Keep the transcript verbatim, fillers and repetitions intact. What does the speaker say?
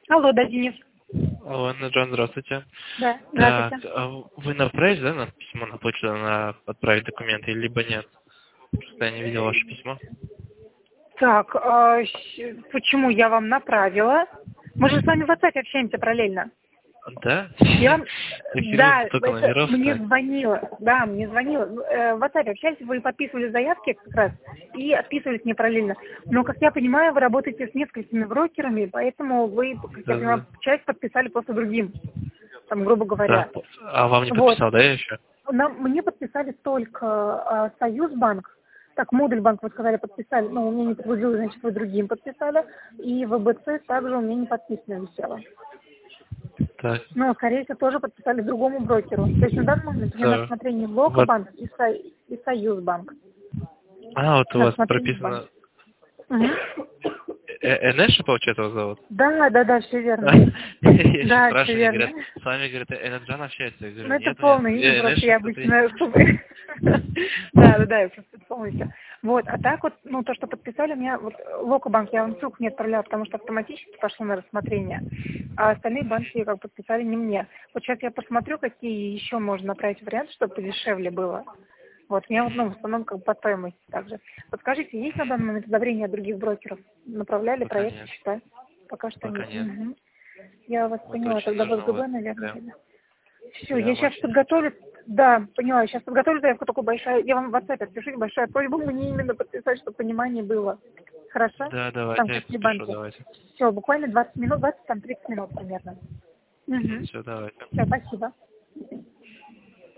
Алло, да, Денис. Алло, Наджан, здравствуйте. Да, Так, здравствуйте. а вы направили, да, на письмо на почту, на отправить документы, либо нет? Просто я не видел ваше письмо. Так, а, щ- почему я вам направила? Мы же с вами в WhatsApp общаемся параллельно. Да? Я вам, Эфир да, столько это номеров мне так. звонила, да, мне звонила. Э, В WhatsApp общались, вы подписывали заявки как раз и отписывались мне параллельно. Но, как я понимаю, вы работаете с несколькими брокерами, поэтому вы, как я Да, понимаю, да. часть подписали просто другим, там, грубо говоря. Так, а вам не Вот. подписал, да, я еще? Нам, мне подписали только а, Союзбанк, так, Модульбанк, вы сказали, подписали, но у меня не подгрузилось, значит, вы другим подписали, и ВБЦ также у меня не подписано висело. Так, Но, скорее всего, тоже подписали другому брокеру. То есть на данный момент у меня на да. рассмотрении Вот. Локобанк и, Со... и Союзбанк. А, вот у На вас рассмотрении банк. прописано... Мгм. Э- Энеша, получается, вас зовут? Да, да, да, все верно. Я еще Да, все спрашиваю, они верно. говорят, с вами, говорят, Энаджан общается. Я Ну, говорю, это нет, нет, полное имя, просто Энеша я кто-то есть. обычно... Да, да, да, я просто полностью. Вот, а так вот, ну, то, что подписали, у меня, вот, Локобанк я вам ссылку не отправляла, потому что автоматически пошло на рассмотрение, а остальные банки как подписали не мне. Вот сейчас я посмотрю, какие еще можно направить варианты, чтобы подешевле было. Вот, меня вот, ну, в основном как бы по стоимости также. Вот скажите, есть на данный момент одобрение от других брокеров? Направляли Пока проект, нет. считать? Пока что Пока нет. нет. Мгм. Я вас Вот поняла, очень тогда в тяжело. СГБ, наверное, Прям, тогда. Все, я прям сейчас очень тяжело. подготовлю, да, поняла, сейчас подготовлю заявку такую большая, я вам в WhatsApp отпишите, большая просьба мне именно подписать, чтобы понимание было. Хорошо? Да, давайте, Там я какие поспешу, банки. давайте. Все, буквально двадцать минут, двадцать там тридцать минут примерно. Угу. Все, давайте. Все, спасибо.